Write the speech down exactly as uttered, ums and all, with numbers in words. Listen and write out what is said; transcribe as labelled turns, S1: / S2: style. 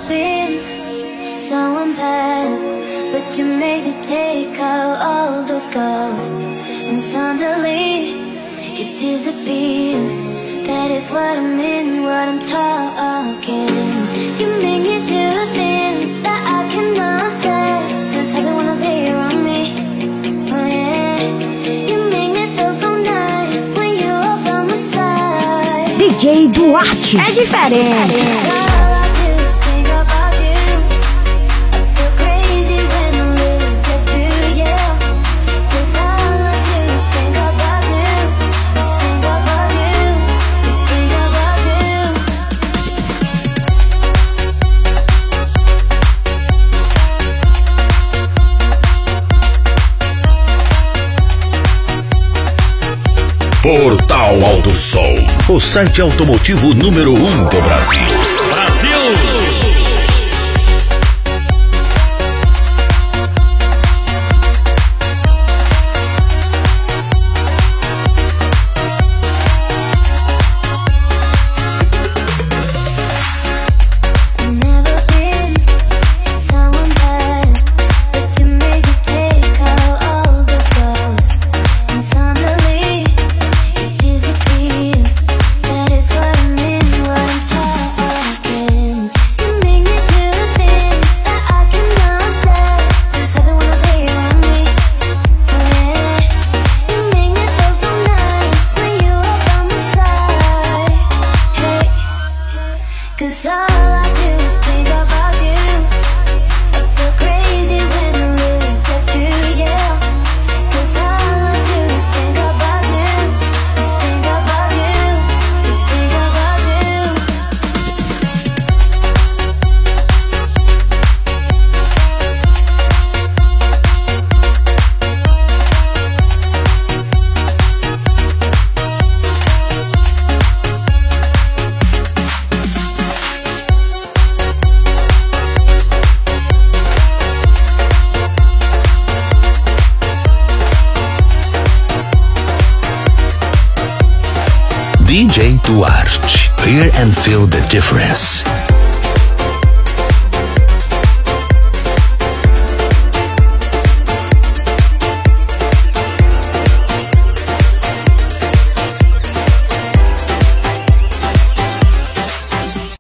S1: been so unbad, but you made me take out all those scars, and suddenly you disappeared. That is what I mean, what I'm talking. You make me do things that I cannot say. That's heaven when I say you're on me. Oh yeah. You make me feel so nice when you're by my side.
S2: D J Duarte é diferente.
S3: Portal Alto Som, o site automotivo número um do Brasil. Brasil! D J Duarte. Hear and feel the difference.